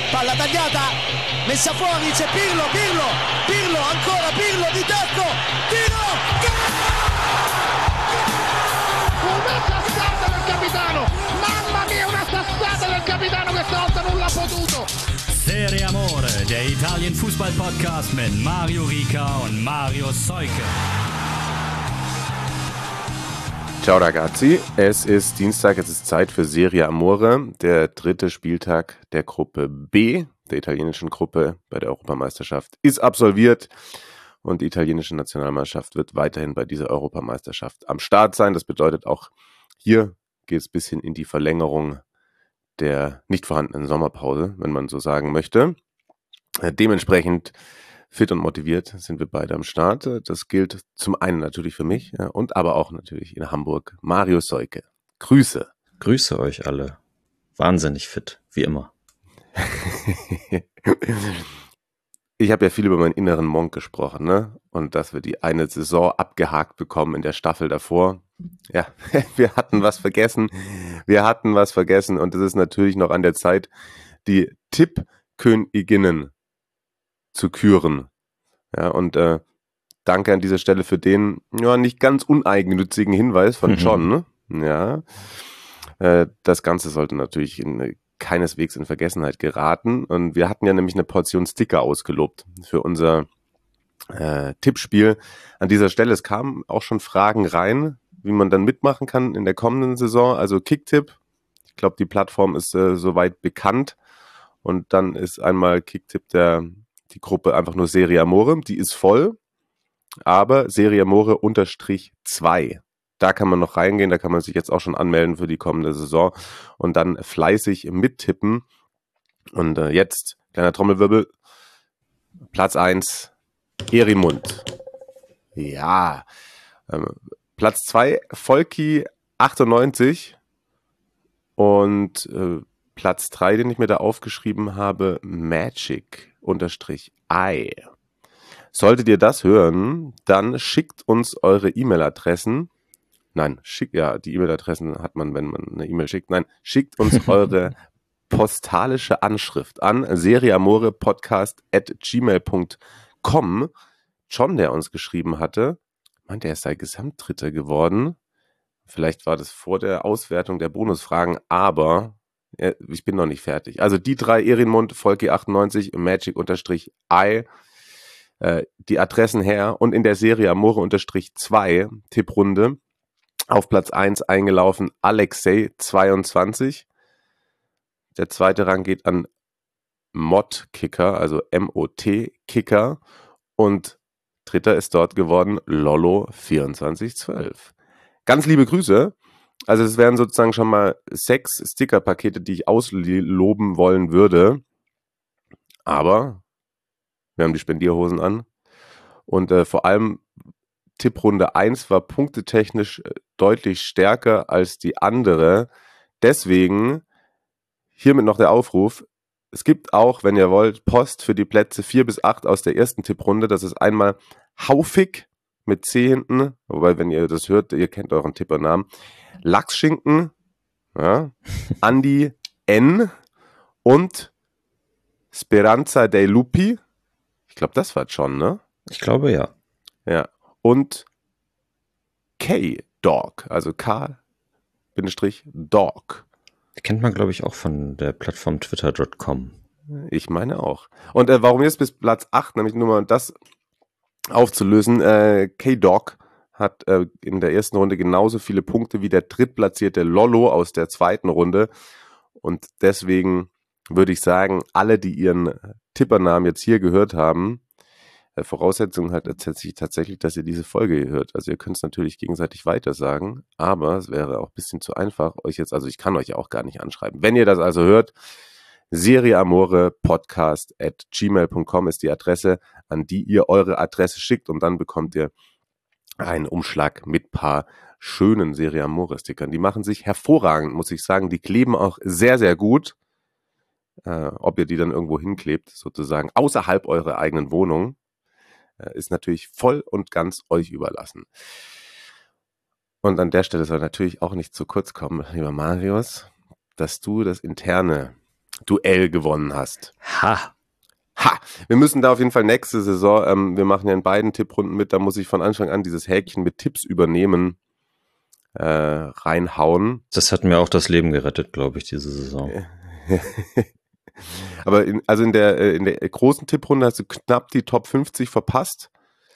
palla tagliata, messa fuori, c'è Pirlo, ancora Pirlo di tacco, tiro, una sassata del capitano, mamma mia, una sassata del capitano, questa volta non l'ha potuto. Serie Amore, der Italien-Fußball-Podcast mit Mario Rica und Mario Seuke. Ciao ragazzi, es ist Dienstag, es ist Zeit für Serie Amore, der dritte Spieltag der Gruppe B, der italienischen Gruppe bei der Europameisterschaft, ist absolviert und die italienische Nationalmannschaft wird weiterhin bei dieser Europameisterschaft am Start sein. Das bedeutet auch, hier geht es ein bisschen in die Verlängerung der nicht vorhandenen Sommerpause, wenn man so sagen möchte. Dementsprechend fit und motiviert sind wir beide am Start. Das gilt zum einen natürlich für mich und aber auch natürlich in Hamburg. Mario Seuke. Grüße. Grüße euch alle. Wahnsinnig fit, wie immer. Ich habe ja viel über meinen inneren Monk gesprochen, ne? Und dass wir die eine Saison abgehakt bekommen in der Staffel davor. Ja, wir hatten was vergessen. Und es ist natürlich noch an der Zeit, die Tippköniginnen zu küren. Ja, und danke an dieser Stelle für den nicht ganz uneigennützigen Hinweis von John. Ne? Ja, das Ganze sollte natürlich keineswegs in Vergessenheit geraten. Und wir hatten ja nämlich eine Portion Sticker ausgelobt für unser Tippspiel. An dieser Stelle, es kamen auch schon Fragen rein, wie man dann mitmachen kann in der kommenden Saison. Also Kicktipp, ich glaube, die Plattform ist soweit bekannt. Und dann ist einmal Kicktipp die Gruppe einfach nur Serie Amore, die ist voll, aber Serie Amore _2. Da kann man noch reingehen, da kann man sich jetzt auch schon anmelden für die kommende Saison und dann fleißig mittippen. Und jetzt, kleiner Trommelwirbel, Platz 1, Erimund. Ja, Platz 2, Volki 98 und Platz 3, den ich mir da aufgeschrieben habe, Magic _I. Solltet ihr das hören, dann schickt uns eure E-Mail-Adressen. Nein, die E-Mail-Adressen hat man, wenn man eine E-Mail schickt. Nein, schickt uns eure postalische Anschrift an serieamorepodcast@gmail.com. John, der uns geschrieben hatte, meinte, er sei Gesamtdritter geworden. Vielleicht war das vor der Auswertung der Bonusfragen, aber ich bin noch nicht fertig. Also die 3, Erinmund, Volki 98, Magic _I, die Adressen her und in der Serie Amore _2 Tipprunde auf Platz 1 eingelaufen Alexei 22. Der zweite Rang geht an Mod Kicker, also MOT Kicker und dritter ist dort geworden Lollo 2412. Ganz liebe Grüße. Also es wären sozusagen schon mal 6 Sticker-Pakete, die ich ausloben wollen würde. Aber wir haben die Spendierhosen an. Und vor allem Tipprunde 1 war punktetechnisch deutlich stärker als die andere. Deswegen hiermit noch der Aufruf. Es gibt auch, wenn ihr wollt, Post für die Plätze 4 bis 8 aus der ersten Tipprunde. Das ist einmal Haufig mit C hinten. Wobei, wenn ihr das hört, ihr kennt euren Tippernamen. Lachsschinken, ja, Andi N. und Speranza dei Lupi. Ich glaube, das war schon, ne? Ich glaube, ja. Ja. Und K-Dog, also K-Dog. Kennt man, glaube ich, auch von der Plattform twitter.com. Ich meine auch. Und warum jetzt bis Platz 8, nämlich nur mal das aufzulösen, K-Dog hat in der ersten Runde genauso viele Punkte wie der drittplatzierte Lollo aus der zweiten Runde. Und deswegen würde ich sagen, alle, die ihren Tippernamen jetzt hier gehört haben, Voraussetzung hat tatsächlich, dass ihr diese Folge hier hört. Also ihr könnt es natürlich gegenseitig weitersagen, aber es wäre auch ein bisschen zu einfach, euch jetzt, also ich kann euch ja auch gar nicht anschreiben. Wenn ihr das also hört, serieamorepodcast@gmail.com ist die Adresse, an die ihr eure Adresse schickt und dann bekommt ihr einen Umschlag mit paar schönen Serie Amore-Stickern. Die machen sich hervorragend, muss ich sagen. Die kleben auch sehr, sehr gut. Ob ihr die dann irgendwo hinklebt, sozusagen außerhalb eurer eigenen Wohnung, ist natürlich voll und ganz euch überlassen. Und an der Stelle soll natürlich auch nicht zu kurz kommen, lieber Marius, dass du das interne Duell gewonnen hast. Ha! Wir müssen da auf jeden Fall nächste Saison, wir machen ja in beiden Tipprunden mit, da muss ich von Anfang an dieses Häkchen mit Tipps übernehmen, reinhauen. Das hat mir auch das Leben gerettet, glaube ich, diese Saison. Aber in der großen Tipprunde hast du knapp die Top 50 verpasst.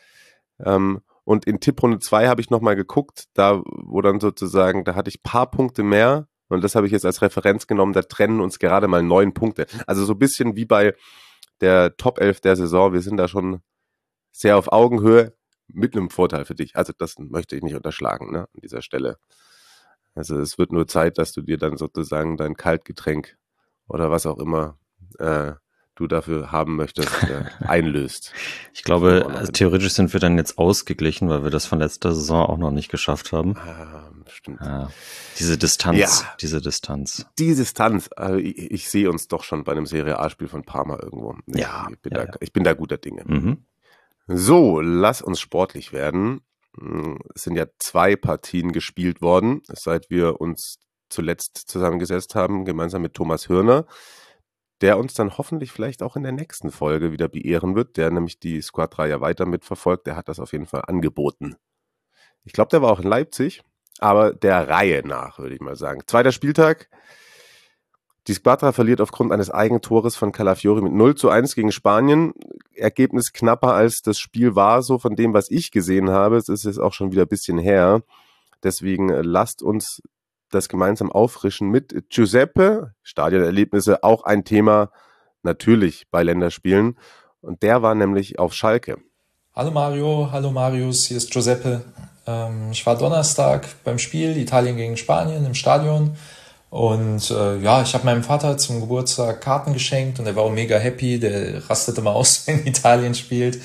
Und in Tipprunde 2 habe ich nochmal geguckt, da hatte ich ein paar Punkte mehr und das habe ich jetzt als Referenz genommen, da trennen uns gerade mal 9 Punkte. Also so ein bisschen wie bei der Top 11 der Saison, wir sind da schon sehr auf Augenhöhe mit einem Vorteil für dich. Also das möchte ich nicht unterschlagen, ne, an dieser Stelle. Also es wird nur Zeit, dass du dir dann sozusagen dein Kaltgetränk oder was auch immer du dafür haben möchtest, einlöst. Ich glaube, theoretisch sind wir dann jetzt ausgeglichen, weil wir das von letzter Saison auch noch nicht geschafft haben. Stimmt. Diese Distanz. Ja. Diese Distanz. Die Distanz. Also ich sehe uns doch schon bei einem Serie A-Spiel von Parma irgendwo. Ich bin da guter Dinge. Mhm. So, lass uns sportlich werden. Es sind ja 2 Partien gespielt worden, seit wir uns zuletzt zusammengesetzt haben, gemeinsam mit Thomas Hörner, der uns dann hoffentlich vielleicht auch in der nächsten Folge wieder beehren wird, der nämlich die Squadra ja weiter mitverfolgt, der hat das auf jeden Fall angeboten. Ich glaube, der war auch in Leipzig, aber der Reihe nach, würde ich mal sagen. 2. Spieltag, die Squadra verliert aufgrund eines Eigentores von Calafiori mit 0:1 gegen Spanien. Ergebnis knapper als das Spiel war, so von dem, was ich gesehen habe. Es ist jetzt auch schon wieder ein bisschen her. Deswegen lasst uns das gemeinsam auffrischen mit Giuseppe. Stadionerlebnisse, auch ein Thema natürlich bei Länderspielen. Und der war nämlich auf Schalke. Hallo Mario, hallo Marius, hier ist Giuseppe. Ich war Donnerstag beim Spiel Italien gegen Spanien im Stadion. Und ich habe meinem Vater zum Geburtstag Karten geschenkt und er war auch mega happy. Der rastet immer aus, wenn Italien spielt.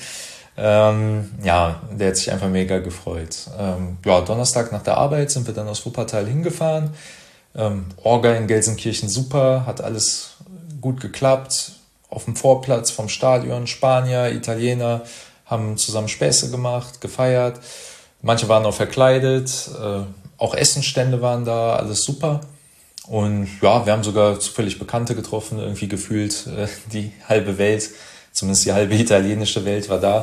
Der hat sich einfach mega gefreut. Donnerstag nach der Arbeit sind wir dann aus Wuppertal hingefahren. Orga in Gelsenkirchen super, hat alles gut geklappt. Auf dem Vorplatz vom Stadion, Spanier, Italiener haben zusammen Späße gemacht, gefeiert. Manche waren auch verkleidet, auch Essenstände waren da, alles super. Und ja, wir haben sogar zufällig Bekannte getroffen, irgendwie gefühlt die halbe Welt, zumindest die halbe italienische Welt war da.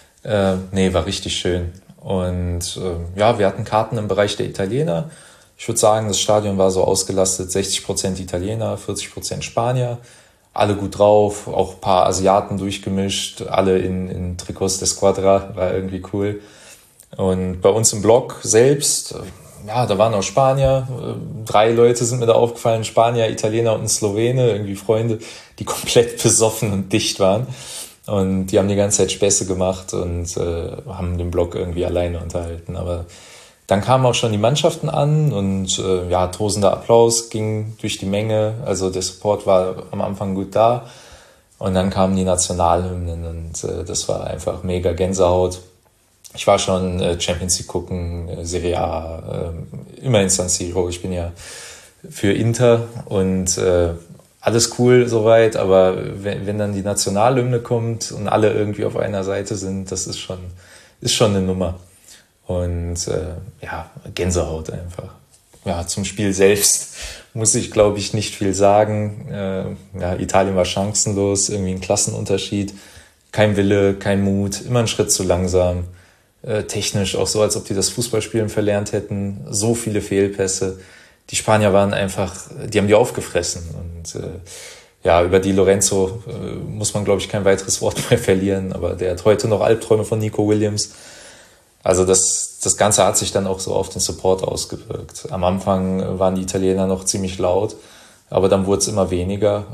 War richtig schön. Und wir hatten Karten im Bereich der Italiener. Ich würde sagen, das Stadion war so ausgelastet, 60% Italiener, 40% Spanier. Alle gut drauf, auch ein paar Asiaten durchgemischt, alle in Trikots der Squadra, war irgendwie cool. Und bei uns im Block selbst, da waren auch Spanier, 3 Leute sind mir da aufgefallen, Spanier, Italiener und ein Slowene, irgendwie Freunde, die komplett besoffen und dicht waren. Und die haben die ganze Zeit Späße gemacht und haben den Block irgendwie alleine unterhalten. Aber dann kamen auch schon die Mannschaften an und tosender Applaus ging durch die Menge. Also der Support war am Anfang gut da. Und dann kamen die Nationalhymnen und das war einfach mega Gänsehaut. Ich war schon Champions League gucken, Serie A, immer in San Siro. Ich bin ja für Inter und alles cool soweit, aber wenn dann die Nationalhymne kommt und alle irgendwie auf einer Seite sind, das ist schon eine Nummer. Und Gänsehaut einfach. Ja, zum Spiel selbst muss ich, glaube ich, nicht viel sagen. Italien war chancenlos, irgendwie ein Klassenunterschied. Kein Wille, kein Mut, immer einen Schritt zu langsam. Technisch auch so, als ob die das Fußballspielen verlernt hätten. So viele Fehlpässe. Die Spanier waren einfach, die haben die aufgefressen. Und über Di Lorenzo muss man, glaube ich, kein weiteres Wort mehr verlieren. Aber der hat heute noch Albträume von Nico Williams. Also das Ganze hat sich dann auch so auf den Support ausgewirkt. Am Anfang waren die Italiener noch ziemlich laut, aber dann wurde es immer weniger.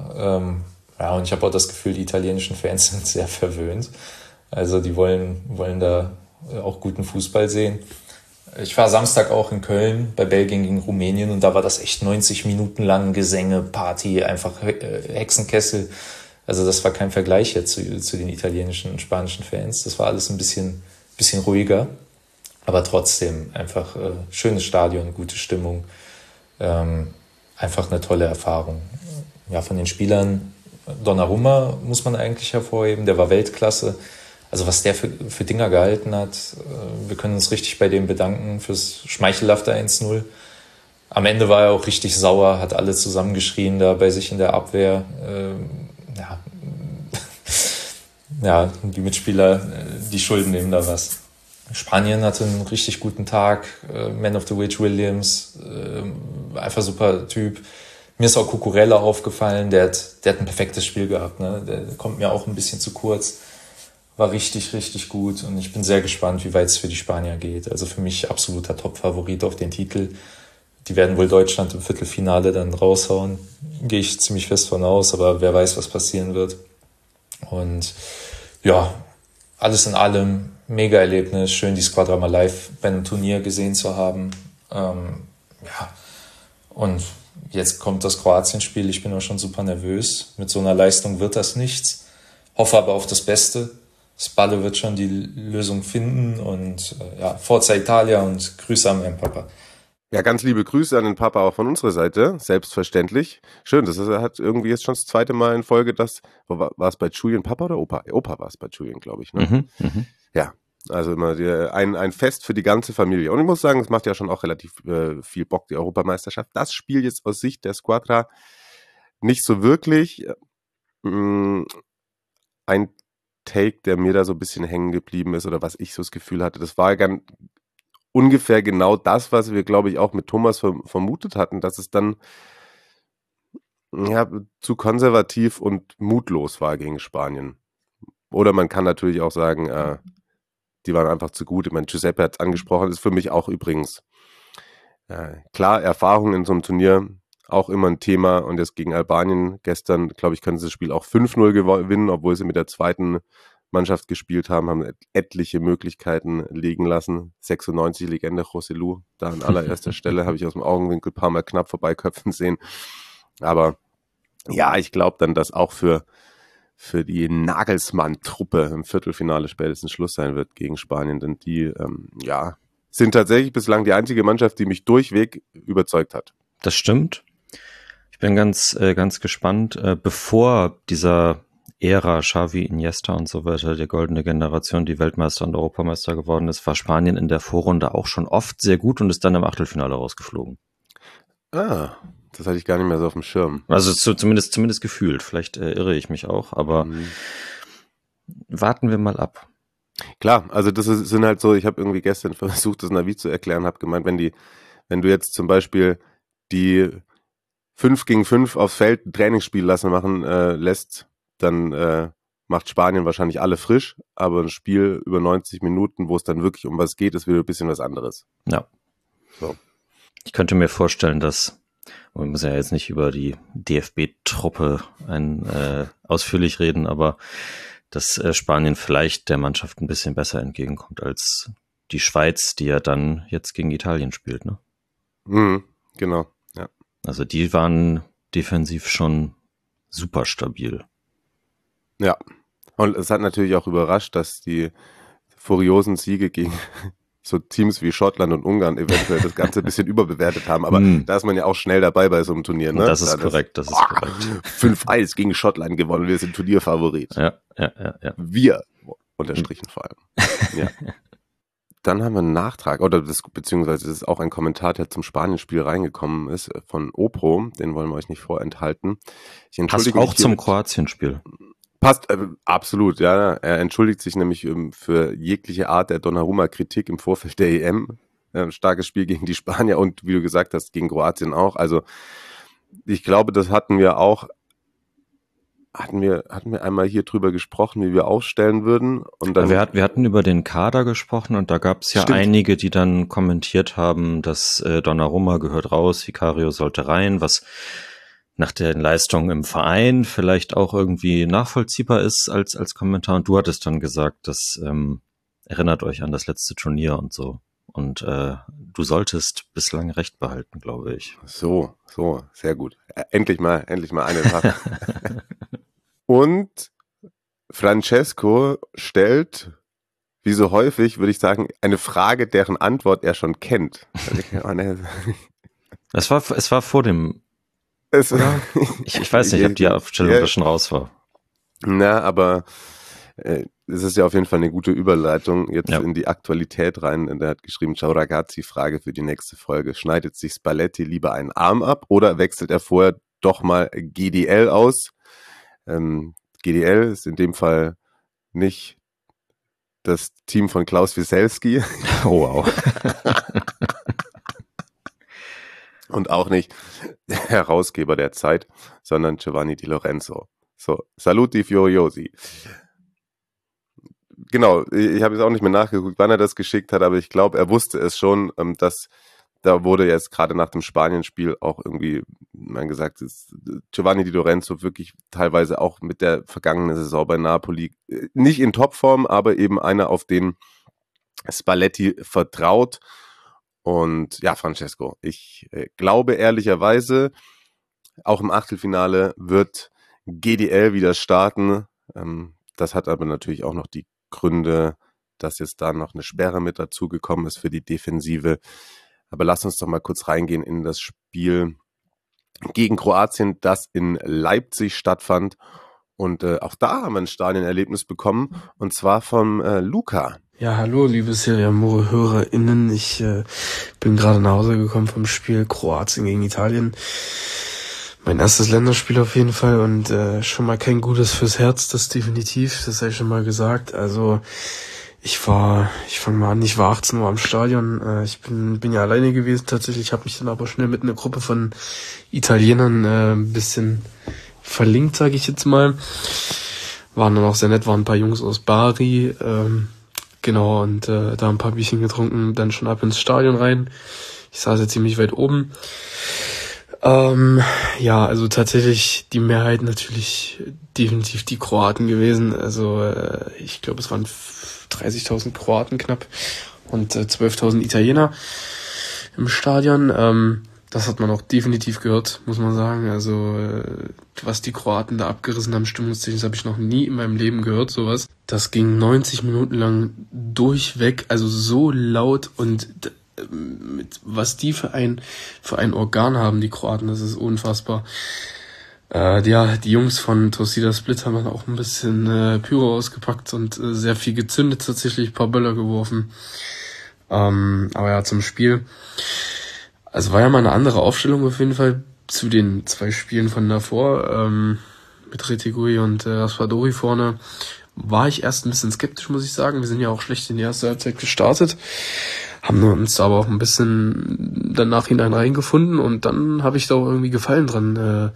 Und ich habe auch das Gefühl, die italienischen Fans sind sehr verwöhnt. Also die wollen da auch guten Fußball sehen. Ich war Samstag auch in Köln bei Belgien gegen Rumänien und da war das echt 90 Minuten lang Gesänge, Party, einfach Hexenkessel. Also das war kein Vergleich jetzt zu den italienischen und spanischen Fans. Das war alles ein bisschen ruhiger, aber trotzdem einfach schönes Stadion, gute Stimmung, einfach eine tolle Erfahrung. Ja, von den Spielern Donnarumma muss man eigentlich hervorheben, der war Weltklasse. Also was der für Dinger gehalten hat, wir können uns richtig bei dem bedanken fürs schmeichelhafte 1-0. am Ende war er auch richtig sauer, hat alle zusammengeschrien da bei sich in der Abwehr. Ja, die Mitspieler, die Schulden nehmen da was. Spanien hatte einen richtig guten Tag. Man of the Match Williams, einfach super Typ. Mir ist auch Cucurella aufgefallen, der hat ein perfektes Spiel gehabt. Ne? Der kommt mir auch ein bisschen zu kurz. War richtig, richtig gut. Und ich bin sehr gespannt, wie weit es für die Spanier geht. Also für mich absoluter Top-Favorit auf den Titel. Die werden wohl Deutschland im Viertelfinale dann raushauen. Gehe ich ziemlich fest von aus, aber wer weiß, was passieren wird. Und ja, alles in allem mega Erlebnis. Schön, die Squadra mal live bei einem Turnier gesehen zu haben. Und jetzt kommt das Kroatien-Spiel. Ich bin auch schon super nervös. Mit so einer Leistung wird das nichts. Hoffe aber auf das Beste. Spalle wird schon die Lösung finden. Und Forza Italia und Grüße an meinen Papa. Ja, ganz liebe Grüße an den Papa auch von unserer Seite, selbstverständlich. Schön, hat irgendwie jetzt schon das zweite Mal in Folge, war es bei Julian Papa oder Opa? Opa war es bei Julian, glaube ich. Ne? Ja, also immer ein Fest für die ganze Familie. Und ich muss sagen, es macht ja schon auch relativ viel Bock, die Europameisterschaft. Das Spiel jetzt aus Sicht der Squadra nicht so wirklich. Ein Take, der mir da so ein bisschen hängen geblieben ist oder was ich so das Gefühl hatte, das war ganz ungefähr genau das, was wir, glaube ich, auch mit Thomas vermutet hatten, dass es dann zu konservativ und mutlos war gegen Spanien. Oder man kann natürlich auch sagen, die waren einfach zu gut. Ich meine, Giuseppe hat es angesprochen, ist für mich auch übrigens klar, Erfahrung in so einem Turnier auch immer ein Thema. Und jetzt gegen Albanien gestern, glaube ich, können sie das Spiel auch 5-0 gewinnen, obwohl sie mit der zweiten Mannschaft gespielt haben etliche Möglichkeiten liegen lassen. 96 Legende Joselu, da an allererster Stelle, habe ich aus dem Augenwinkel ein paar Mal knapp vorbeiköpfen sehen. Aber ja, ich glaube dann, dass auch für die Nagelsmann-Truppe im Viertelfinale spätestens Schluss sein wird gegen Spanien, denn die sind tatsächlich bislang die einzige Mannschaft, die mich durchweg überzeugt hat. Das stimmt. Ich bin ganz gespannt, bevor dieser Ära Xavi, Iniesta und so weiter, die goldene Generation, die Weltmeister und Europameister geworden ist, war Spanien in der Vorrunde auch schon oft sehr gut und ist dann im Achtelfinale rausgeflogen. Das hatte ich gar nicht mehr so auf dem Schirm. Also zumindest gefühlt. Vielleicht irre ich mich auch, aber warten wir mal ab. Klar, also sind halt so, ich habe irgendwie gestern versucht, das Navi zu erklären, habe gemeint, wenn du jetzt zum Beispiel die 5 gegen 5 aufs Feld ein Trainingsspiel machen lässt, dann macht Spanien wahrscheinlich alle frisch, aber ein Spiel über 90 Minuten, wo es dann wirklich um was geht, ist wieder ein bisschen was anderes. Ja. So. Ich könnte mir vorstellen, dass, wir müssen ja jetzt nicht über die DFB-Truppe ausführlich reden, aber dass Spanien vielleicht der Mannschaft ein bisschen besser entgegenkommt als die Schweiz, die ja dann jetzt gegen Italien spielt, ne? Genau, ja. Also die waren defensiv schon super stabil. Ja, und es hat natürlich auch überrascht, dass die furiosen Siege gegen so Teams wie Schottland und Ungarn eventuell das Ganze ein bisschen überbewertet haben, aber da ist man ja auch schnell dabei bei so einem Turnier, ne? Das ist korrekt. 5-1 gegen Schottland gewonnen, wir sind Turnierfavorit. Ja. Wir, unterstrichen vor allem. Ja. Dann haben wir einen Nachtrag, beziehungsweise es ist auch ein Kommentar, der zum Spanien-Spiel reingekommen ist, von Opro, den wollen wir euch nicht vorenthalten. Passt auch zum Kroatien-Spiel. Passt, absolut, ja. Er entschuldigt sich nämlich für jegliche Art der Donnarumma-Kritik im Vorfeld der EM. Starkes Spiel gegen die Spanier und, wie du gesagt hast, gegen Kroatien auch. Also, ich glaube, das hatten wir einmal hier drüber gesprochen, wie wir aufstellen würden. Und dann, wir hatten über den Kader gesprochen und da gab es ja einige, die dann kommentiert haben, dass Donnarumma gehört raus, Vicario sollte rein, was nach den Leistungen im Verein vielleicht auch irgendwie nachvollziehbar ist als Kommentar. Und du hattest dann gesagt, das erinnert euch an das letzte Turnier und so. Und du solltest bislang recht behalten, glaube ich. So, sehr gut. Endlich mal eine Sache. Und Francesco stellt, wie so häufig, würde ich sagen, eine Frage, deren Antwort er schon kennt. Es war vor dem... Ich weiß nicht, ob die Aufstellung da schon raus war. Na, aber Es ist ja auf jeden Fall eine gute Überleitung jetzt in die Aktualität rein. Der hat geschrieben, ciao ragazzi, Frage für die nächste Folge. Schneidet sich Spalletti lieber einen Arm ab oder wechselt er vorher doch mal GDL aus? GDL ist in dem Fall nicht das Team von Klaus Wieselski. Oh, wow. Und auch nicht der Herausgeber der Zeit, sondern Giovanni Di Lorenzo. So, saluti furiosi. Genau, ich habe jetzt auch nicht mehr nachgeguckt, wann er das geschickt hat, aber ich glaube, er wusste es schon, dass da wurde jetzt gerade nach dem Spanien-Spiel auch irgendwie gesagt, dass Giovanni Di Lorenzo wirklich teilweise auch mit der vergangenen Saison bei Napoli nicht in Topform, aber eben einer, auf den Spalletti vertraut. Und ja, Francesco, ich glaube ehrlicherweise, auch im Achtelfinale wird GDL wieder starten. Das hat aber natürlich auch noch die Gründe, dass jetzt da noch eine Sperre mit dazugekommen ist für die Defensive. Aber lass uns doch mal kurz reingehen in das Spiel gegen Kroatien, das in Leipzig stattfand. Und auch da haben wir ein Stadionerlebnis bekommen, und zwar vom Luca. Ja, hallo, liebe Serie Amore HörerInnen. Ich bin gerade nach Hause gekommen vom Spiel Kroatien gegen Italien. Mein erstes Länderspiel auf jeden Fall und schon mal kein Gutes fürs Herz, das definitiv, das habe ich schon mal gesagt. Also ich fange mal an, ich war 18 Uhr am Stadion. Ich bin ja alleine gewesen tatsächlich, ich habe mich dann aber schnell mit einer Gruppe von Italienern ein bisschen verlinkt, sage ich jetzt mal. Waren dann auch sehr nett, waren ein paar Jungs aus Bari, genau, und da ein paar Bierchen getrunken, dann schon ab ins Stadion rein. Ich saß ja ziemlich weit oben. Ja, also tatsächlich die Mehrheit natürlich definitiv die Kroaten gewesen. Also ich glaube, es waren 30.000 Kroaten knapp und 12.000 Italiener im Stadion. Das hat man auch definitiv gehört, muss man sagen. Also was die Kroaten da abgerissen haben, stimmungstechnisch, habe ich noch nie in meinem Leben gehört, sowas. Das ging 90 Minuten lang durchweg, also so laut, und mit was die für ein Organ haben, die Kroaten, das ist unfassbar. Ja, die Jungs von Tosida Split haben dann auch ein bisschen Pyro ausgepackt und sehr viel gezündet, tatsächlich ein paar Böller geworfen. Aber ja, zum Spiel. Also war ja mal eine andere Aufstellung auf jeden Fall zu den 2 Spielen von davor, mit Retegui und Raspadori vorne. War ich erst ein bisschen skeptisch, muss ich sagen. Wir sind ja auch schlecht in die erste Halbzeit gestartet, haben uns aber auch ein bisschen dann nachhinein reingefunden, und dann habe ich da auch irgendwie Gefallen dran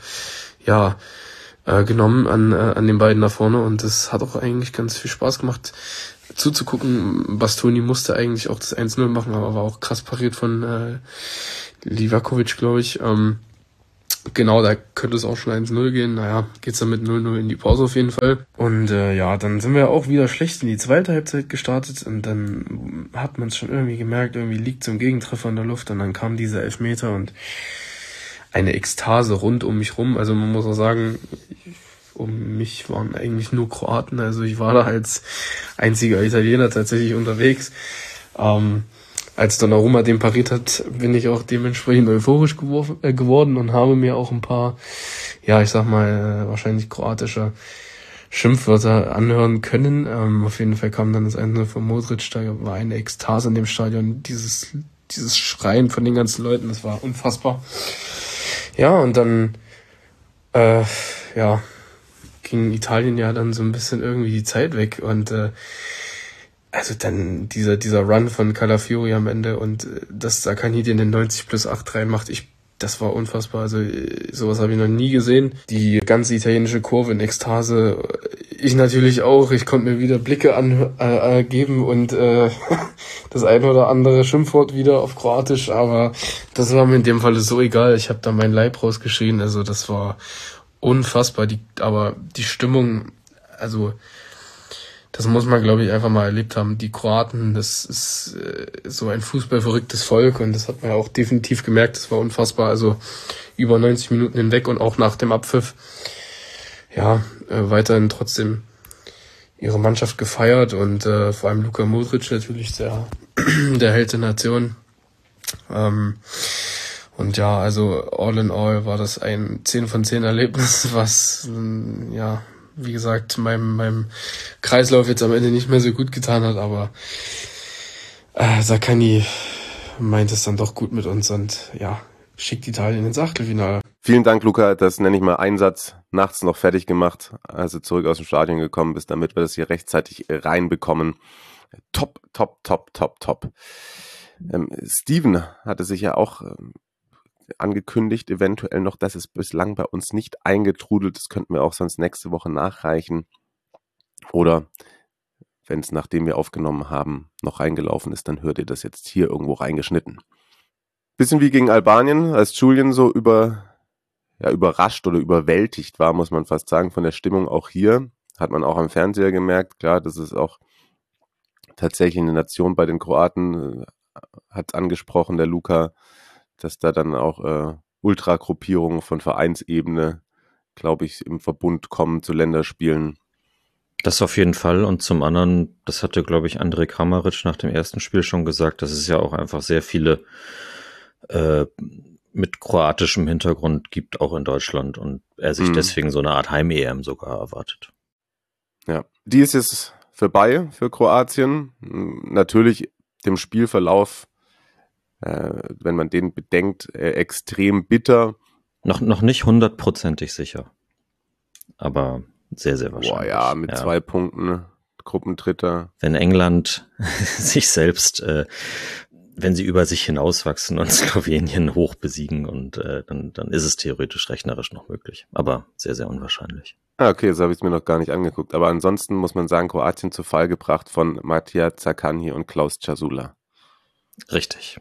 genommen an den beiden da vorne, und es hat auch eigentlich ganz viel Spaß gemacht zuzugucken. Bastoni musste eigentlich auch das 1-0 machen, aber war auch krass pariert von Livakovic, glaube ich. Genau, da könnte es auch schon 1-0 gehen. Naja, geht's dann mit 0-0 in die Pause auf jeden Fall. Und ja, dann sind wir auch wieder schlecht in die zweite Halbzeit gestartet, und dann hat man es schon irgendwie gemerkt, irgendwie liegt so ein Gegentreffer in der Luft, und dann kam dieser Elfmeter und eine Ekstase rund um mich rum. Also man muss auch sagen, um mich waren eigentlich nur Kroaten, also ich war da als einziger Italiener tatsächlich unterwegs. Als Donnarumma den pariert hat, bin ich auch dementsprechend euphorisch geworden und habe mir auch ein paar, ja, ich sag mal, wahrscheinlich kroatische Schimpfwörter anhören können. Auf jeden Fall kam dann das 1-0 von Modric, da war eine Ekstase in dem Stadion, dieses Schreien von den ganzen Leuten, das war unfassbar. Ja, und dann, ging Italien ja dann so ein bisschen irgendwie die Zeit weg, und also dann dieser Run von Calafiori am Ende, und dass Zaccagni den 90+8 reinmacht, das war unfassbar. Also sowas habe ich noch nie gesehen. Die ganze italienische Kurve in Ekstase, ich natürlich auch. Ich konnte mir wieder Blicke geben und das eine oder andere Schimpfwort wieder auf Kroatisch, aber das war mir in dem Fall so egal. Ich habe da meinen Leib rausgeschrien. Also das war unfassbar. Aber die Stimmung, also das muss man, glaube ich, einfach mal erlebt haben. Die Kroaten, das ist so ein fußballverrücktes Volk, und das hat man ja auch definitiv gemerkt. Das war unfassbar. Also über 90 Minuten hinweg und auch nach dem Abpfiff. Ja, weiterhin trotzdem ihre Mannschaft gefeiert, und vor allem Luka Modric natürlich der Held der Nation. Und ja, also all in all war das ein 10 von 10 Erlebnis, was wie gesagt, meinem Kreislauf jetzt am Ende nicht mehr so gut getan hat, aber Zaccagni meint es dann doch gut mit uns und ja, schickt Italien ins Achtelfinale. Vielen Dank, Luca. Das nenne ich mal Einsatz nachts noch fertig gemacht, als du zurück aus dem Stadion gekommen bist, damit wir das hier rechtzeitig reinbekommen. Top. Steven hatte sich ja auch angekündigt, eventuell noch, dass es bislang bei uns nicht eingetrudelt. Das könnten wir auch sonst nächste Woche nachreichen. Oder wenn es, nachdem wir aufgenommen haben, noch reingelaufen ist, dann hört ihr das jetzt hier irgendwo reingeschnitten. Bisschen wie gegen Albanien, als Julian so überrascht oder überwältigt war, muss man fast sagen, von der Stimmung auch hier. Hat man auch am Fernseher gemerkt. Klar, das ist auch tatsächlich eine Nation bei den Kroaten, hat angesprochen, der Luca, dass da dann auch Ultragruppierungen von Vereinsebene, glaube ich, im Verbund kommen zu Länderspielen. Das auf jeden Fall. Und zum anderen, das hatte, glaube ich, Andrej Kramaric nach dem ersten Spiel schon gesagt, dass es ja auch einfach sehr viele mit kroatischem Hintergrund gibt, auch in Deutschland. Und er sich deswegen so eine Art Heim-EM sogar erwartet. Ja, die ist jetzt vorbei für Kroatien. Natürlich dem Spielverlauf, wenn man den bedenkt, extrem bitter. Noch nicht 100% sicher. Aber sehr, sehr wahrscheinlich. Boah, ja, mit 2 Punkten, Gruppendritter. Wenn England sich selbst, wenn sie über sich hinauswachsen und Slowenien hoch besiegen und dann ist es theoretisch rechnerisch noch möglich. Aber sehr, sehr unwahrscheinlich. Okay, so habe ich es mir noch gar nicht angeguckt. Aber ansonsten muss man sagen, Kroatien zu Fall gebracht von Matija Zaccagni und Klaus Czazula. Richtig.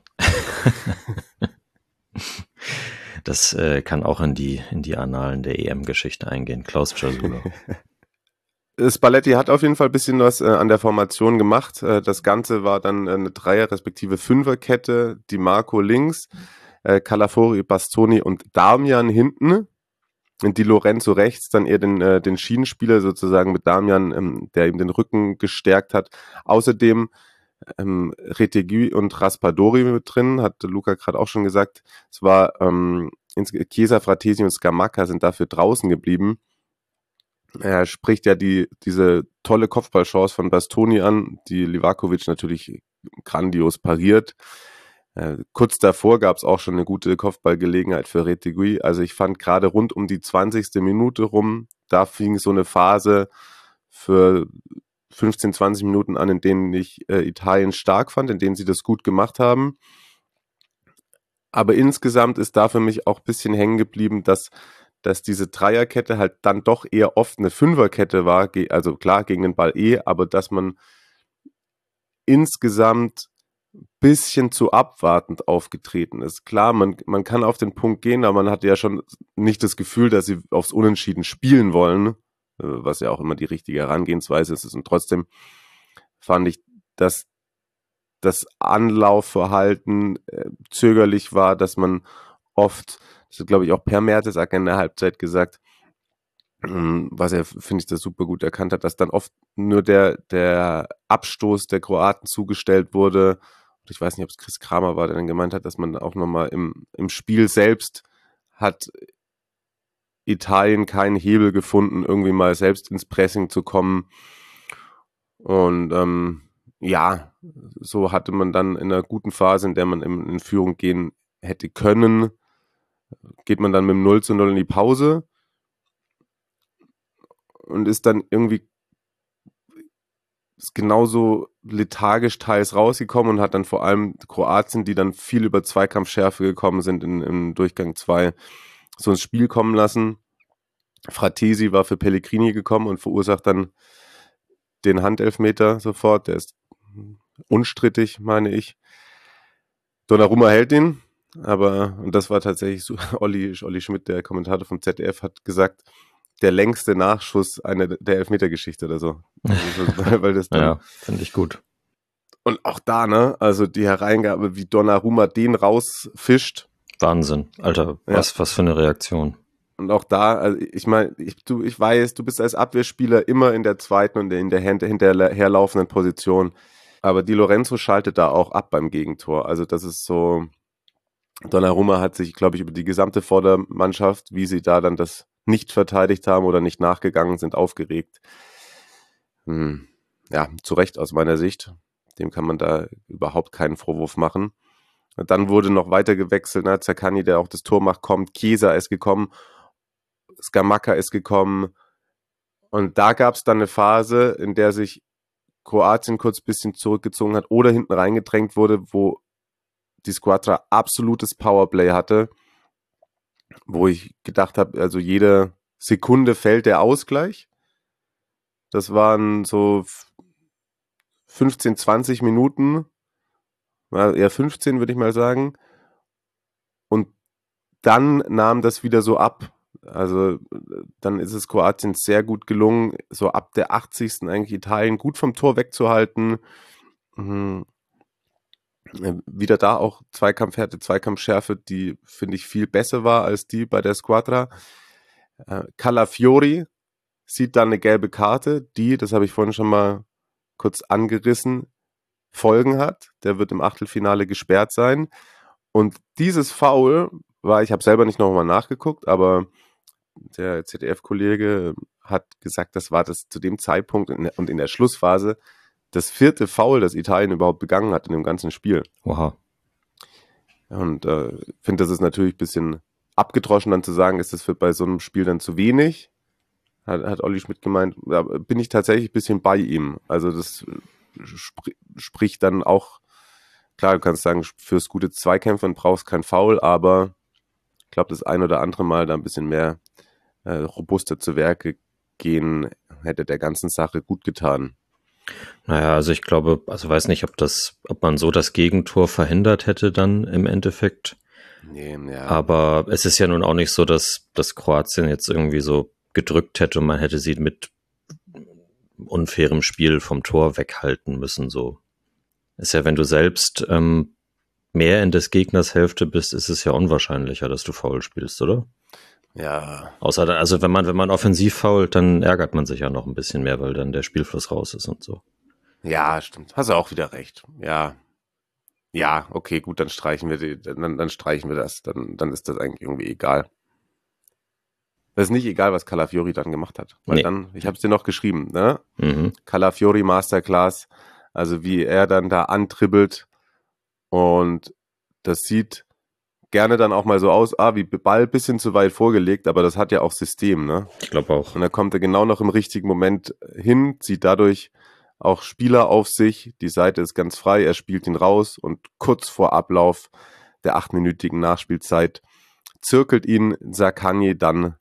Das kann auch in die Annalen der EM-Geschichte eingehen. Klaus Czazula. Spalletti hat auf jeden Fall ein bisschen was an der Formation gemacht. Das Ganze war dann eine 3er- respektive 5er-Kette. Di Marco links, Calafori, Bastoni und Damian hinten. Und Di Lorenzo rechts, dann eher den Schienenspieler sozusagen mit Damian, der ihm den Rücken gestärkt hat. Außerdem Retegui und Raspadori mit drin, hat Luca gerade auch schon gesagt. Es war Chiesa, Fratesi und Scamacca sind dafür draußen geblieben. Er spricht ja diese tolle Kopfballchance von Bastoni an, die Livakovic natürlich grandios pariert. Kurz davor gab es auch schon eine gute Kopfballgelegenheit für Retegui. Also ich fand gerade rund um die 20. Minute rum, da fing so eine Phase für 15, 20 Minuten an, in denen ich Italien stark fand, in denen sie das gut gemacht haben. Aber insgesamt ist da für mich auch ein bisschen hängen geblieben, dass diese Dreierkette halt dann doch eher oft eine Fünferkette war, also klar gegen den Ball aber dass man insgesamt ein bisschen zu abwartend aufgetreten ist. Klar, man kann auf den Punkt gehen, aber man hatte ja schon nicht das Gefühl, dass sie aufs Unentschieden spielen wollen, was ja auch immer die richtige Herangehensweise ist. Und trotzdem fand ich, dass das Anlaufverhalten zögerlich war, dass man oft, das hat, glaube ich, auch Per Mertesacker in der Halbzeit gesagt, was er, finde ich, das super gut erkannt hat, dass dann oft nur der Abstoß der Kroaten zugestellt wurde. Und ich weiß nicht, ob es Chris Kramer war, der dann gemeint hat, dass man auch nochmal im Spiel selbst hat Italien keinen Hebel gefunden, irgendwie mal selbst ins Pressing zu kommen. Und ja, so hatte man dann in einer guten Phase, in der man in Führung gehen hätte können, geht man dann mit dem 0:0 in die Pause und ist dann irgendwie genauso lethargisch teils rausgekommen und hat dann vor allem Kroatien, die dann viel über Zweikampfschärfe gekommen sind im Durchgang 2, so ins Spiel kommen lassen. Fratesi war für Pellegrini gekommen und verursacht dann den Handelfmeter sofort. Der ist unstrittig, meine ich. Donnarumma hält ihn, aber, und das war tatsächlich so, Olli Schmidt, der Kommentator vom ZDF, hat gesagt, der längste Nachschuss der Elfmetergeschichte oder so. Also, weil das dann, ja, finde ich gut. Und auch da, ne, also die Hereingabe, wie Donnarumma den rausfischt. Wahnsinn, Alter, was für eine Reaktion. Und auch da, also ich meine, ich weiß, du bist als Abwehrspieler immer in der zweiten und in der hinterherlaufenden Position. Aber Di Lorenzo schaltet da auch ab beim Gegentor. Also das ist so, Donnarumma hat sich, glaube ich, über die gesamte Vordermannschaft, wie sie da dann das nicht verteidigt haben oder nicht nachgegangen sind, aufgeregt. Ja, zu Recht aus meiner Sicht. Dem kann man da überhaupt keinen Vorwurf machen. Und dann wurde noch weiter gewechselt. Ne? Zaccagni, der auch das Tor macht, kommt. Chiesa ist gekommen. Scamacca ist gekommen. Und da gab es dann eine Phase, in der sich Kroatien kurz ein bisschen zurückgezogen hat oder hinten reingedrängt wurde, wo die Squadra absolutes Powerplay hatte, wo ich gedacht habe, also jede Sekunde fällt der Ausgleich. Das waren so 15, 20 Minuten, eher 15 würde ich mal sagen. Und dann nahm das wieder so ab. Also dann ist es Kroatien sehr gut gelungen, so ab der 80. eigentlich Italien gut vom Tor wegzuhalten. Wieder da auch Zweikampfhärte, Zweikampfschärfe, die, finde ich, viel besser war als die bei der Squadra. Calafiori sieht dann eine gelbe Karte, die, das habe ich vorhin schon mal kurz angerissen, Folgen hat. Der wird im Achtelfinale gesperrt sein. Und dieses Foul war, ich habe selber nicht nochmal nachgeguckt, aber der ZDF-Kollege hat gesagt, das war das zu dem Zeitpunkt und in der Schlussphase das 4. Foul, das Italien überhaupt begangen hat in dem ganzen Spiel. Oha. Und finde, das ist natürlich ein bisschen abgedroschen, dann zu sagen, ist das bei so einem Spiel dann zu wenig. Hat Olli Schmidt gemeint, da bin ich tatsächlich ein bisschen bei ihm. Also das spricht dann auch, klar, du kannst sagen, fürs gute Zweikämpfen brauchst kein Foul, aber ich glaube, das ein oder andere Mal da ein bisschen mehr robuster zu Werke gehen, hätte der ganzen Sache gut getan. Naja, also ich glaube, also weiß nicht, ob man so das Gegentor verhindert hätte dann im Endeffekt. Nee, ja. Aber es ist ja nun auch nicht so, dass Kroatien jetzt irgendwie so gedrückt hätte und man hätte sie mit unfairem Spiel vom Tor weghalten müssen. So ist ja, wenn du selbst mehr in des Gegners Hälfte bist, ist es ja unwahrscheinlicher, dass du faul spielst, oder? Ja. Außer, also wenn man offensiv fault, dann ärgert man sich ja noch ein bisschen mehr, weil dann der Spielfluss raus ist und so. Ja, stimmt. Hast du auch wieder recht. Ja. Ja, okay, gut, dann streichen wir dann streichen wir das. Dann ist das eigentlich irgendwie egal. Das ist nicht egal, was Calafiori dann gemacht hat. Weil dann, ich habe es dir noch geschrieben, ne? Calafiori Masterclass, also wie er dann da antribbelt und das sieht gerne dann auch mal so aus, wie Ball ein bisschen zu weit vorgelegt, aber das hat ja auch System, ne? Ich glaube auch. Und dann kommt er genau noch im richtigen Moment hin, zieht dadurch auch Spieler auf sich, die Seite ist ganz frei, er spielt ihn raus und kurz vor Ablauf der 8-minütigen Nachspielzeit zirkelt ihn Zaccagni dann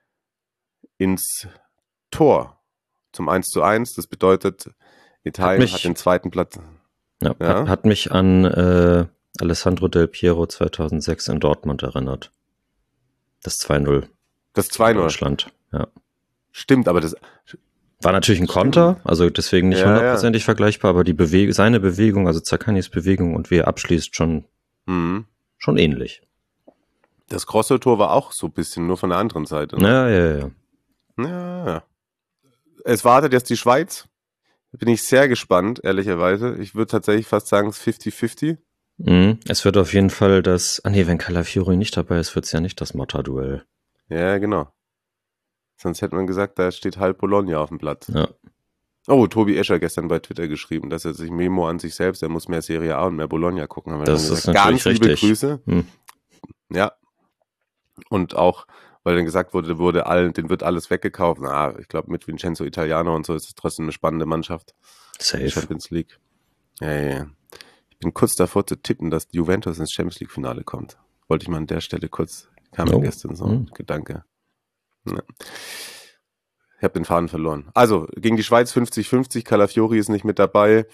ins Tor zum 1:1. Das bedeutet, Italien hat den zweiten Platz. Ja. Hat mich an Alessandro Del Piero 2006 in Dortmund erinnert. Das 2:0. Das 2:0. Deutschland, ja. Stimmt, aber das war natürlich ein Konter, also deswegen nicht hundertprozentig vergleichbar, aber seine Bewegung, also Zaccagnis Bewegung und wie er abschließt, schon ähnlich. Das Grosso-Tor war auch so ein bisschen nur von der anderen Seite. Ne? Ja. Es wartet jetzt die Schweiz. Bin ich sehr gespannt, ehrlicherweise. Ich würde tatsächlich fast sagen, es ist 50-50. Es wird auf jeden Fall wenn Calafiori nicht dabei ist, wird es ja nicht das Motta-Duell. Ja, genau. Sonst hätte man gesagt, da steht halb Bologna auf dem Platz. Ja. Oh, Tobi Escher gestern bei Twitter geschrieben, dass er sich Memo an sich selbst, er muss mehr Serie A und mehr Bologna gucken. Haben wir das dann ist gesagt, natürlich ganz liebe richtig. Grüße. Ja. Und auch, weil dann gesagt wurde, den wird alles weggekauft. Ich glaube, mit Vincenzo Italiano und so ist es trotzdem eine spannende Mannschaft. Safe. Champions League. Ja. Ich bin kurz davor zu tippen, dass Juventus ins Champions League Finale kommt. Wollte ich mal an der Stelle kam mir gestern so ein Gedanke. Ja. Ich habe den Faden verloren. Also, gegen die Schweiz 50-50, Calafiori ist nicht mit dabei.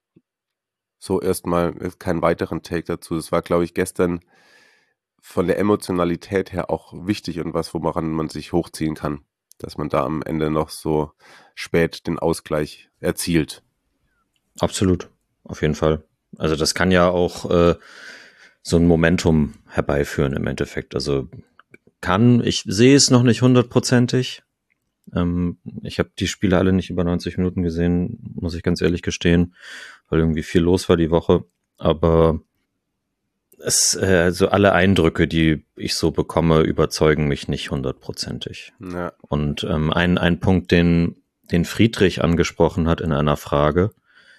So, erstmal keinen weiteren Take dazu. Das war, glaube ich, gestern von der Emotionalität her auch wichtig und was, woran man sich hochziehen kann. Dass man da am Ende noch so spät den Ausgleich erzielt. Absolut, auf jeden Fall. Also das kann ja auch so ein Momentum herbeiführen im Endeffekt. Also ich sehe es noch nicht hundertprozentig. Ich habe die Spiele alle nicht über 90 Minuten gesehen, muss ich ganz ehrlich gestehen, weil irgendwie viel los war die Woche. Aber Also alle Eindrücke, die ich so bekomme, überzeugen mich nicht 100%. Ja. Und ein Punkt, den Friedrich angesprochen hat in einer Frage,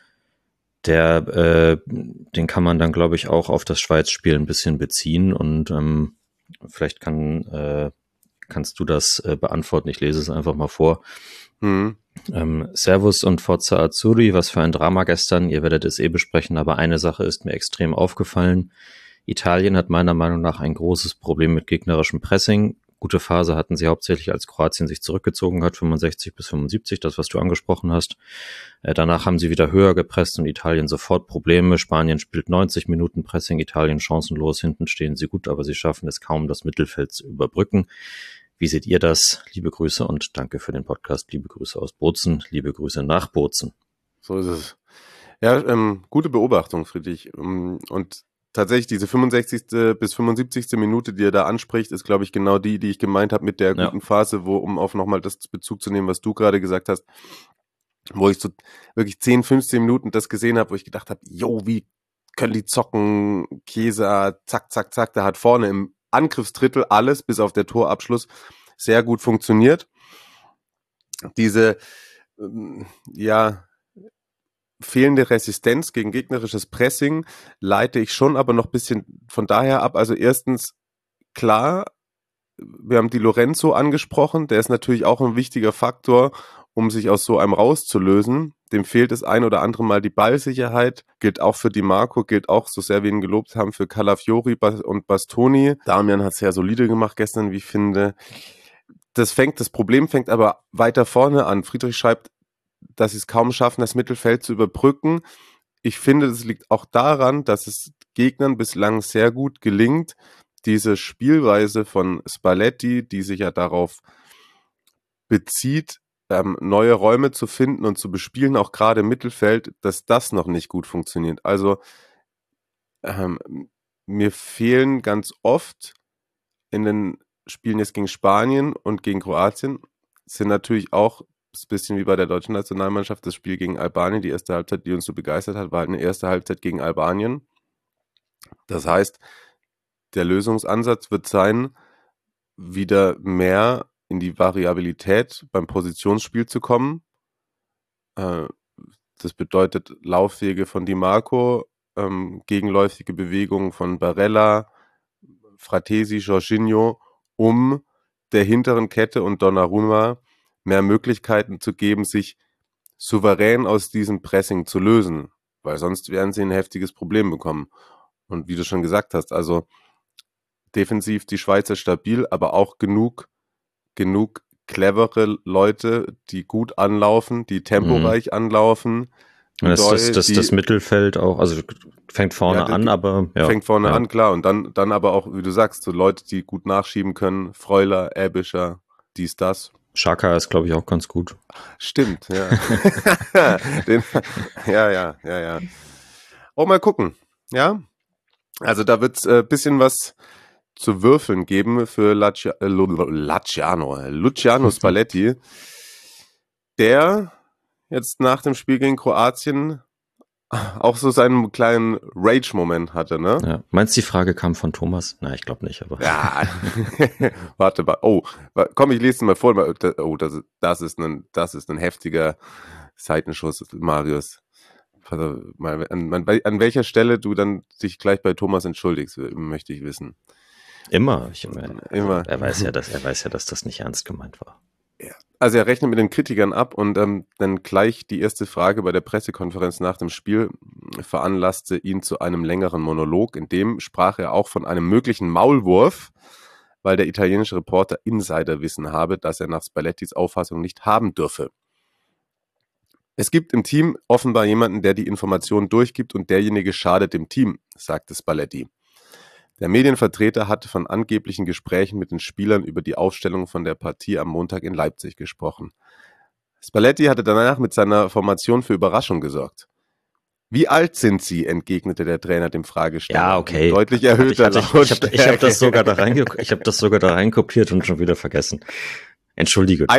den kann man dann, glaube ich, auch auf das Schweiz-Spiel ein bisschen beziehen und vielleicht kannst du das beantworten. Ich lese es einfach mal vor. Servus und Forza Azzurri, was für ein Drama gestern, ihr werdet es besprechen, aber eine Sache ist mir extrem aufgefallen. Italien hat meiner Meinung nach ein großes Problem mit gegnerischem Pressing. Gute Phase hatten sie hauptsächlich, als Kroatien sich zurückgezogen hat, 65 bis 75, das, was du angesprochen hast. Danach haben sie wieder höher gepresst und Italien sofort Probleme. Spanien spielt 90 Minuten Pressing, Italien chancenlos, hinten stehen sie gut, aber sie schaffen es kaum, das Mittelfeld zu überbrücken. Wie seht ihr das? Liebe Grüße und danke für den Podcast. Liebe Grüße aus Bozen, liebe Grüße nach Bozen. So ist es. Ja, gute Beobachtung, Friedrich. Und tatsächlich diese 65. bis 75. Minute, die er da anspricht, ist, glaube ich, genau die ich gemeint habe mit der guten Phase, um auf nochmal das Bezug zu nehmen, was du gerade gesagt hast, wo ich so wirklich 10, 15 Minuten das gesehen habe, wo ich gedacht habe, wie können die zocken, Chiesa, zack, zack, zack, da hat vorne im Angriffsdrittel alles, bis auf der Torabschluss, sehr gut funktioniert. Diese, fehlende Resistenz gegen gegnerisches Pressing leite ich schon aber noch ein bisschen von daher ab. Also erstens, klar, wir haben Di Lorenzo angesprochen, der ist natürlich auch ein wichtiger Faktor, um sich aus so einem rauszulösen. Dem fehlt das ein oder andere Mal die Ballsicherheit, gilt auch für Di Marco, gilt auch, so sehr wir ihn gelobt haben, für Calafiori und Bastoni. Damian hat es sehr solide gemacht gestern, wie ich finde. Das Problem fängt aber weiter vorne an. Friedrich schreibt, dass sie es kaum schaffen, das Mittelfeld zu überbrücken. Ich finde, das liegt auch daran, dass es Gegnern bislang sehr gut gelingt, diese Spielweise von Spalletti, die sich ja darauf bezieht, neue Räume zu finden und zu bespielen, auch gerade im Mittelfeld, dass das noch nicht gut funktioniert. Also mir fehlen ganz oft in den Spielen jetzt gegen Spanien und gegen Kroatien, sind natürlich auch ein bisschen wie bei der deutschen Nationalmannschaft, das Spiel gegen Albanien, die erste Halbzeit, die uns so begeistert hat, war eine erste Halbzeit gegen Albanien. Das heißt, der Lösungsansatz wird sein, wieder mehr in die Variabilität beim Positionsspiel zu kommen. Das bedeutet Laufwege von Di Marco, gegenläufige Bewegungen von Barella, Fratesi, Jorginho, um der hinteren Kette und Donnarumma mehr Möglichkeiten zu geben, sich souverän aus diesem Pressing zu lösen, weil sonst werden sie ein heftiges Problem bekommen. Und wie du schon gesagt hast, also defensiv die Schweizer stabil, aber auch genug clevere Leute, die gut anlaufen, die temporeich anlaufen. Das Mittelfeld auch, also fängt vorne an, aber fängt vorne an, klar. Und dann aber auch, wie du sagst, so Leute, die gut nachschieben können, Freuler, Ebischer, dies, das. Xhaka ist, glaube ich, auch ganz gut. Stimmt, ja. Ja. Oh, mal gucken, ja. Also da wird es ein bisschen was zu würfeln geben für Luciano Spalletti, der jetzt nach dem Spiel gegen Kroatien auch so seinen kleinen Rage-Moment hatte, ne? Ja. Meinst du, die Frage kam von Thomas? Na, ich glaube nicht, aber. Ja. Warte mal. Oh, komm, ich lese es mal vor. Oh, das ist ein heftiger Seitenschuss, Marius. Also, mal, an welcher Stelle du dann dich gleich bei Thomas entschuldigst, möchte ich wissen. Immer. Immer. Er weiß ja, dass das nicht ernst gemeint war. Ja. Also er rechnet mit den Kritikern ab und dann gleich die erste Frage bei der Pressekonferenz nach dem Spiel veranlasste ihn zu einem längeren Monolog. In dem sprach er auch von einem möglichen Maulwurf, weil der italienische Reporter Insiderwissen habe, das er nach Spallettis Auffassung nicht haben dürfe. Es gibt im Team offenbar jemanden, der die Informationen durchgibt und derjenige schadet dem Team, sagte Spalletti. Der Medienvertreter hatte von angeblichen Gesprächen mit den Spielern über die Aufstellung von der Partie am Montag in Leipzig gesprochen. Spalletti hatte danach mit seiner Formation für Überraschung gesorgt. Wie alt sind Sie? Entgegnete der Trainer dem Fragesteller. Ja, okay. Deutlich erhöhter Lautstärke. Ich habe das sogar da reinkopiert und schon wieder vergessen. Entschuldige.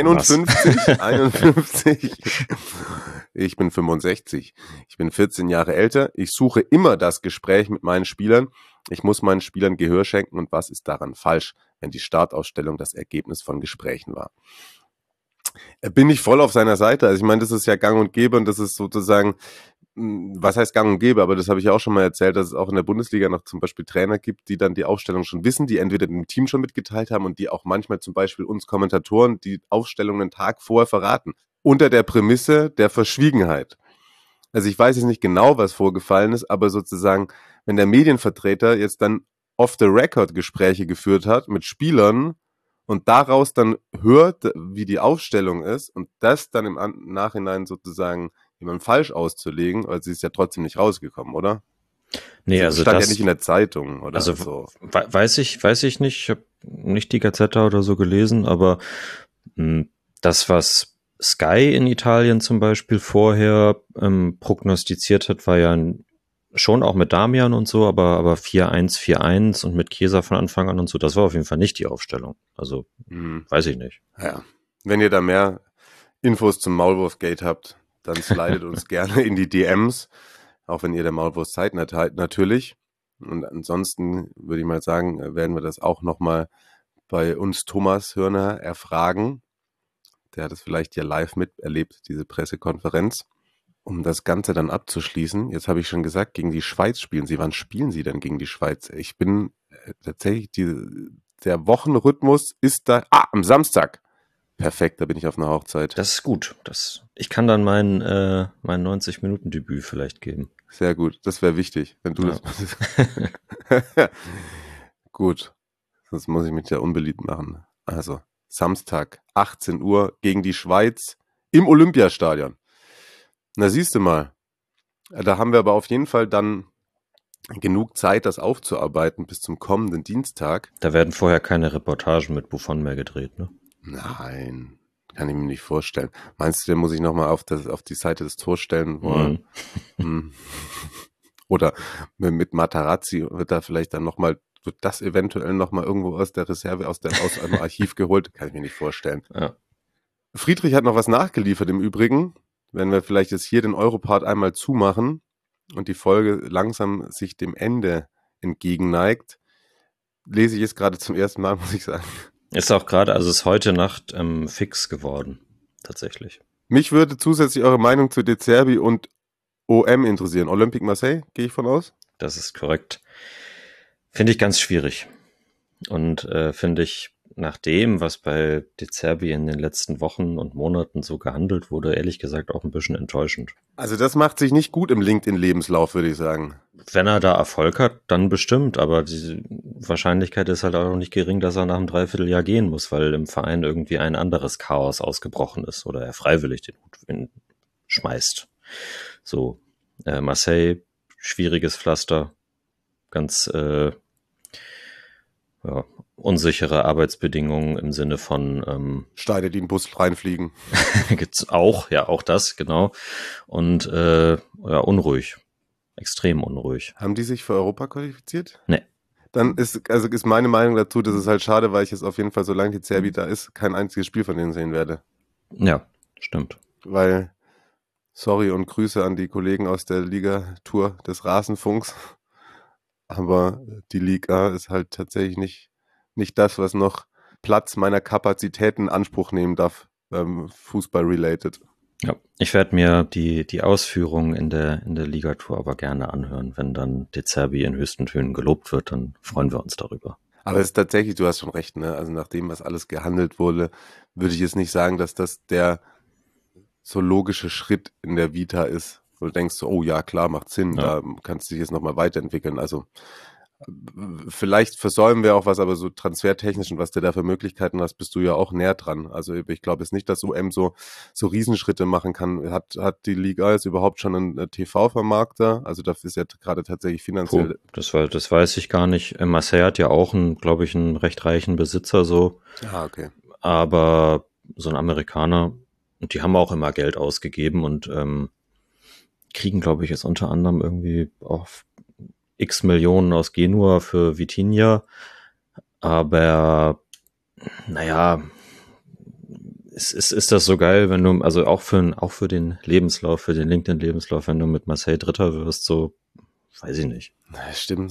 51. Ich bin 65. Ich bin 14 Jahre älter. Ich suche immer das Gespräch mit meinen Spielern Ich muss meinen Spielern Gehör schenken und was ist daran falsch, wenn die Startausstellung das Ergebnis von Gesprächen war? Bin ich voll auf seiner Seite. Also ich meine, das ist ja gang und gäbe und das ist sozusagen, was heißt gang und gäbe, aber das habe ich auch schon mal erzählt, dass es auch in der Bundesliga noch zum Beispiel Trainer gibt, die dann die Aufstellung schon wissen, die entweder dem Team schon mitgeteilt haben und die auch manchmal zum Beispiel uns Kommentatoren die Aufstellung einen Tag vorher verraten. Unter der Prämisse der Verschwiegenheit. Also ich weiß jetzt nicht genau, was vorgefallen ist, aber sozusagen, wenn der Medienvertreter jetzt dann off-the-record Gespräche geführt hat mit Spielern und daraus dann hört, wie die Aufstellung ist und das dann im Nachhinein sozusagen jemand falsch auszulegen, weil sie ist ja trotzdem nicht rausgekommen, oder? Nee, also stand das ja nicht in der Zeitung, oder? Also so. weiß ich nicht, ich habe nicht die Gazzetta oder so gelesen, aber das, was Sky in Italien zum Beispiel vorher prognostiziert hat, war ja schon auch mit Damian und so, aber 4-1, 4-1 und mit Chiesa von Anfang an und so, das war auf jeden Fall nicht die Aufstellung. Also, weiß ich nicht. Ja, wenn ihr da mehr Infos zum Maulwurf-Gate habt, dann slidet uns gerne in die DMs, auch wenn ihr der Maulwurf seid, natürlich. Und ansonsten würde ich mal sagen, werden wir das auch nochmal bei uns Thomas Hörner erfragen. Der hat es vielleicht ja live miterlebt, diese Pressekonferenz. Um das Ganze dann abzuschließen, jetzt habe ich schon gesagt, gegen die Schweiz spielen sie. Wann spielen sie denn gegen die Schweiz? Ich bin tatsächlich, der Wochenrhythmus ist da, am Samstag. Perfekt, da bin ich auf einer Hochzeit. Das ist gut. Ich kann dann mein 90-Minuten-Debüt vielleicht geben. Sehr gut, das wäre wichtig, wenn du das Gut, sonst muss ich mich ja unbeliebt machen. Also, Samstag, 18 Uhr gegen die Schweiz im Olympiastadion. Na, siehst du mal. Da haben wir aber auf jeden Fall dann genug Zeit, das aufzuarbeiten bis zum kommenden Dienstag. Da werden vorher keine Reportagen mit Buffon mehr gedreht, ne? Nein, kann ich mir nicht vorstellen. Meinst du, den muss ich nochmal auf die Seite des Tors stellen? Oder mit Materazzi wird da vielleicht dann wird das eventuell nochmal irgendwo aus der Reserve, aus einem Archiv geholt? Kann ich mir nicht vorstellen. Ja. Friedrich hat noch was nachgeliefert im Übrigen. Wenn wir vielleicht jetzt hier den Europart einmal zumachen und die Folge langsam sich dem Ende entgegenneigt, lese ich es gerade zum ersten Mal, muss ich sagen. Ist auch gerade, also ist heute Nacht fix geworden, tatsächlich. Mich würde zusätzlich eure Meinung zu De Zerbi und OM interessieren. Olympique Marseille, gehe ich von aus? Das ist korrekt. Finde ich ganz schwierig. Und finde ich nach dem, was bei De Zerbi in den letzten Wochen und Monaten so gehandelt wurde, ehrlich gesagt auch ein bisschen enttäuschend. Also das macht sich nicht gut im LinkedIn-Lebenslauf, würde ich sagen. Wenn er da Erfolg hat, dann bestimmt, aber die Wahrscheinlichkeit ist halt auch nicht gering, dass er nach einem Dreivierteljahr gehen muss, weil im Verein irgendwie ein anderes Chaos ausgebrochen ist oder er freiwillig den Hut schmeißt. So, Marseille, schwieriges Pflaster, ganz unsichere Arbeitsbedingungen im Sinne von Steine, die in den Bus reinfliegen. Gibt's auch, ja, auch das, genau. Und unruhig. Extrem unruhig. Haben die sich für Europa qualifiziert? Nee. Dann ist meine Meinung dazu, das ist halt schade, weil ich jetzt auf jeden Fall, solange die Zerbi da ist, kein einziges Spiel von denen sehen werde. Ja, stimmt. Weil, sorry und Grüße an die Kollegen aus der Liga-Tour des Rasenfunks, aber die Liga ist halt tatsächlich nicht das, was noch Platz meiner Kapazitäten in Anspruch nehmen darf, Fußball-related. Ja, ich werde mir die Ausführungen in der Ligatur aber gerne anhören. Wenn dann De Zerbi in höchsten Tönen gelobt wird, dann freuen wir uns darüber. Aber es ist tatsächlich, du hast schon recht, ne? Also nach dem, was alles gehandelt wurde, würde ich jetzt nicht sagen, dass das der so logische Schritt in der Vita ist, wo du denkst, so, oh ja, klar, macht Sinn, da kannst du dich jetzt nochmal weiterentwickeln. Also vielleicht versäumen wir auch was, aber so transfertechnisch und was du da für Möglichkeiten hast, bist du ja auch näher dran. Also ich glaube jetzt nicht, dass UM so Riesenschritte machen kann. Hat die Liga jetzt überhaupt schon einen TV-Vermarkter? Also das ist ja gerade tatsächlich finanziell... Das weiß ich gar nicht. Marseille hat ja auch, glaube ich, einen recht reichen Besitzer so. Ah, okay. Aber so ein Amerikaner, und die haben auch immer Geld ausgegeben und kriegen, glaube ich, jetzt unter anderem irgendwie auch x Millionen aus Genua für Vitinha, aber naja, ist das so geil, wenn du, also auch für den Lebenslauf, für den LinkedIn-Lebenslauf, wenn du mit Marseille Dritter wirst, so, weiß ich nicht. Ja, stimmt.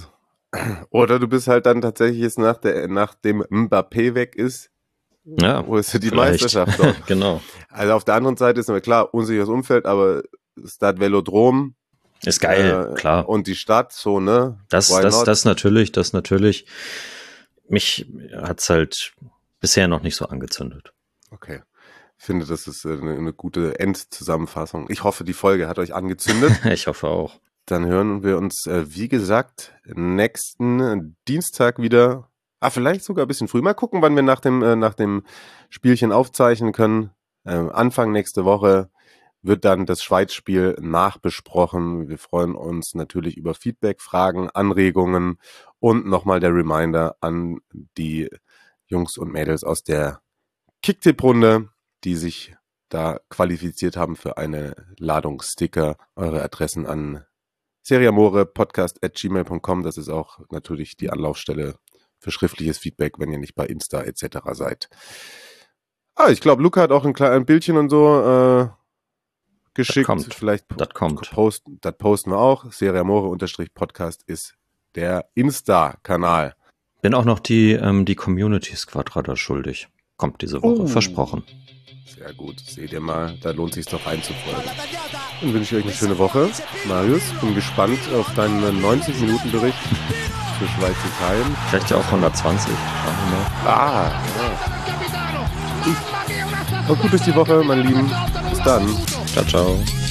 Oder du bist halt dann tatsächlich jetzt nachdem Mbappé weg ist, Ja, wo ist die vielleicht. Meisterschaft dort? Genau. Also auf der anderen Seite ist mir klar, unsicheres Umfeld, aber Stade Velodrom. Ist geil, klar. Und die Stadt, so, ne? Das natürlich. Mich hat's halt bisher noch nicht so angezündet. Okay. Ich finde, das ist eine gute Endzusammenfassung. Ich hoffe, die Folge hat euch angezündet. Ich hoffe auch. Dann hören wir uns, wie gesagt, nächsten Dienstag wieder. Vielleicht sogar ein bisschen früh. Mal gucken, wann wir nach dem Spielchen aufzeichnen können. Anfang nächste Woche wird dann das Schweiz-Spiel nachbesprochen. Wir freuen uns natürlich über Feedback, Fragen, Anregungen und nochmal der Reminder an die Jungs und Mädels aus der Kicktipp-Runde, die sich da qualifiziert haben für eine Ladung Sticker. Eure Adressen an seriamore@gmail.com. Das ist auch natürlich die Anlaufstelle für schriftliches Feedback, wenn ihr nicht bei Insta etc. seid. Ich glaube, Luca hat auch ein Bildchen und so geschickt. Das kommt. Das posten wir auch. Seriamore_Podcast ist der Insta-Kanal. Bin auch noch die Community Squadrada schuldig. Kommt diese Woche, versprochen. Sehr gut, seht ihr mal, da lohnt es sich doch reinzufolgen. Dann wünsche ich euch eine schöne Woche. Marius, bin gespannt auf deinen 90-Minuten-Bericht für Schweiz-Italien. Vielleicht ja auch 120. Ja. Und gut bis die Woche, mein Lieben. Bis dann. Ciao, ciao.